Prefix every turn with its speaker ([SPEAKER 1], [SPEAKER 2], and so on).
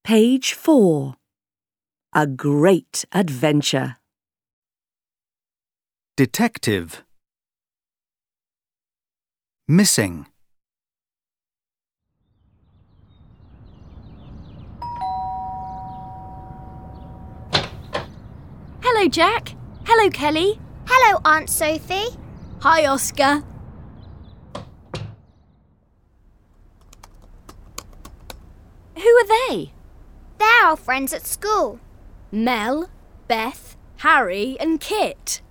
[SPEAKER 1] Page 4. A great adventure.
[SPEAKER 2] Detective. Missing.
[SPEAKER 3] Hello, Jack. Hello, Kelly.
[SPEAKER 4] Hello, Aunt Sophie.
[SPEAKER 3] Hi, Oscar. Who are they?
[SPEAKER 4] They're our friends at school.
[SPEAKER 3] Mel, Beth, Harry and Kit.